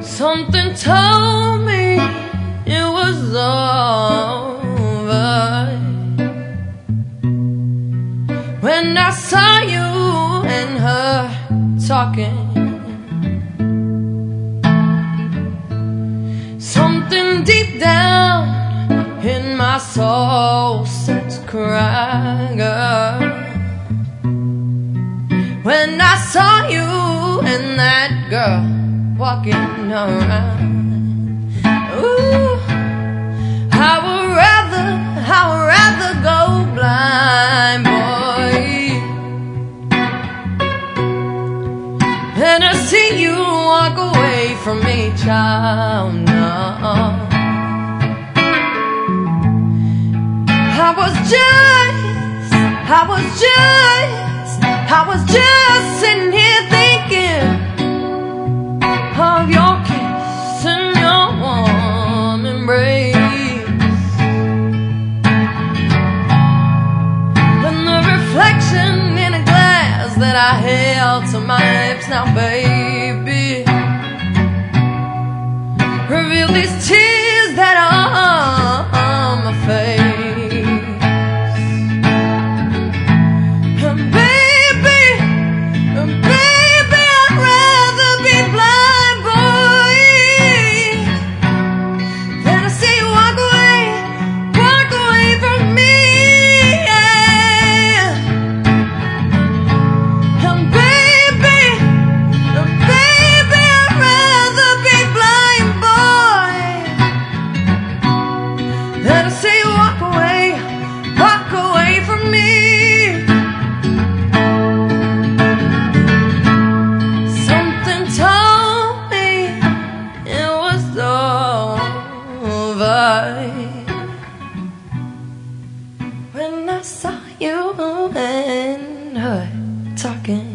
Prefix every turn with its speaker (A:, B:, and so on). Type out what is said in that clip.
A: Something told me it was over when I saw you and her talking. Something deep down in my soul starts crying, girl, when I saw you and that girl walking around. Ooh, I would rather go blind, boy, than to see you walk away from me, child. No, I was just sitting here thinking of your kiss and your warm embrace, and the reflection in a glass that I held to my lips. Now, baby, reveal these tears that are on my face. When I saw you and her talking.